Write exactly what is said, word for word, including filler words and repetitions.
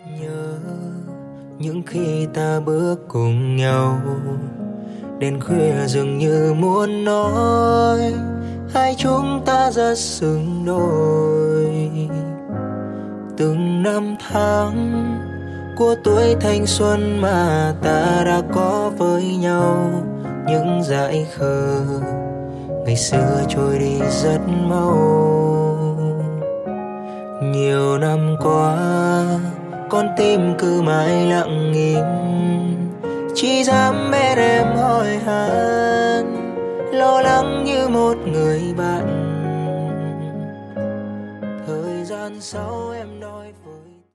Nhớ những khi ta bước cùng nhau, đến khuya dường như muốn nói hai chúng ta rất xứng đôi. Từng năm tháng của tuổi thanh xuân mà ta đã có với nhau, những dại khờ ngày xưa trôi đi rất mau. Nhiều năm qua con tim cứ mãi lặng im, chỉ dám bên em hỏi han, lo lắng như một người bạn. Thời gian sau em nói